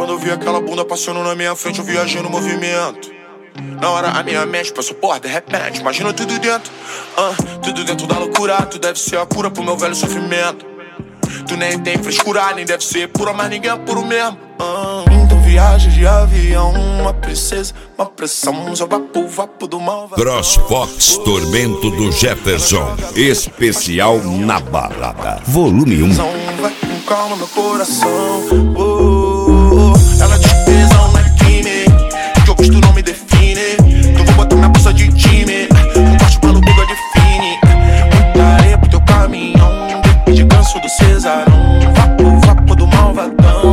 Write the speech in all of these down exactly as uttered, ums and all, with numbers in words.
quando eu vi aquela bunda passando na minha frente, eu viajei no movimento. Na hora a minha mente passou por de repente, imagina tudo dentro, uh, tudo dentro da loucura. Tu deve ser a cura pro meu velho sofrimento. Tu nem tem frescura, nem deve ser pura, mas ninguém é puro mesmo. uh, Então viagem de avião, uma princesa, uma pressão, só vapo, vapo do mal. CrossFox Tormento do Jefferson, especial na balada, volume um. Vai com calma meu coração, oh, oh, oh. Ela de tesão não é crime, que eu gosto não me define. Então vou botar minha bolsa de time, um corte pelo bigo define. Muita areia pro teu caminhão, de ganso do Cesarão, vapo, vapo do malvadão.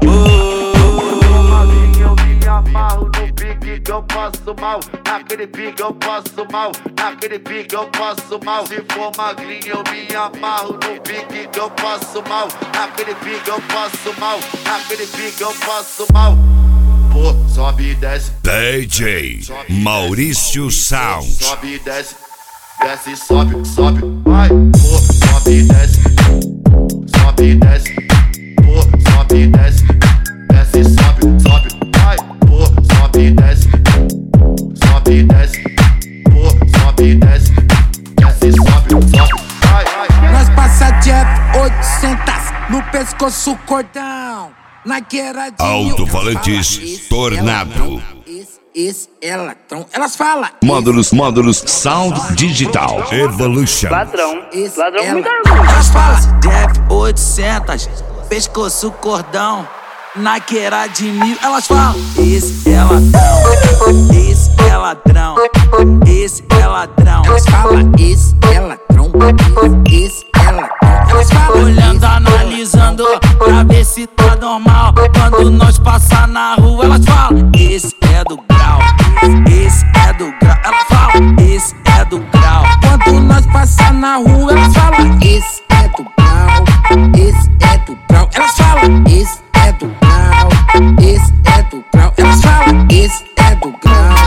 Eu me amarro no pique que eu passo mal, naquele pique eu passo mal, naquele pique eu passo mal. Se for magrinho eu me amarro no pique que eu passo mal, naquele pique eu passo mal, naquele pique eu passo mal. Pô, sobe e desce, D J Maurício Sound. sobe e desce, desce, sobe, sobe, vai. Pô, sobe e desce, sobe e desce, pô, sobe e desce, desce, sobe, sobe, vai. Pô, sobe e desce, sobe e desce, pô, sobe e desce, desce, sobe, sobe, vai, vai. Nós passa de F oitocentos no pescoço cordão, naquela de Alto-falantes Tornado. Esse, esse é ladrão. Elas falam Módulos, módulos Sound Digital Evolution. Ladrão, esse ladrão é muito ladrão. orgulho. Elas falam De F oitocentos, pescoço cordão, naqueira de mil. Elas falam, esse é ladrão, esse é ladrão, esse é ladrão. Elas falam esse é ladrão, esse é ladrão. Elas falam Olhando, analisando, pra ver se tá normal. Quando nós passar na rua, elas falam, esse é do grau, esse é do grau. Elas falam, esse é do grau. Quando nós passar na rua, elas falam esse é do grau, esse é do grau. Elas falam esse é do grau, esse é do grau. Elas falam esse é do grau.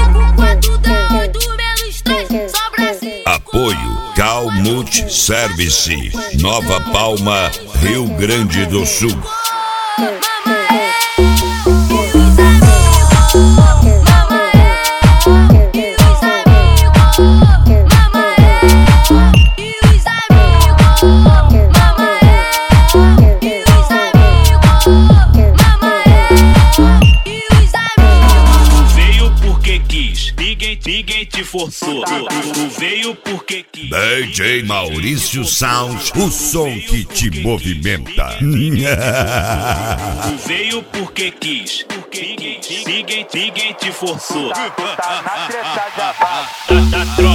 Apoio Cal Multi Service, Nova Palma, Rio Grande do Sul. Ninguém te forçou, tu, tu veio porque quis. D J Maurício Sound, o som que te movimenta. Tu veio porque quis. Porque ninguém, ninguém, ninguém te forçou. Tá, tá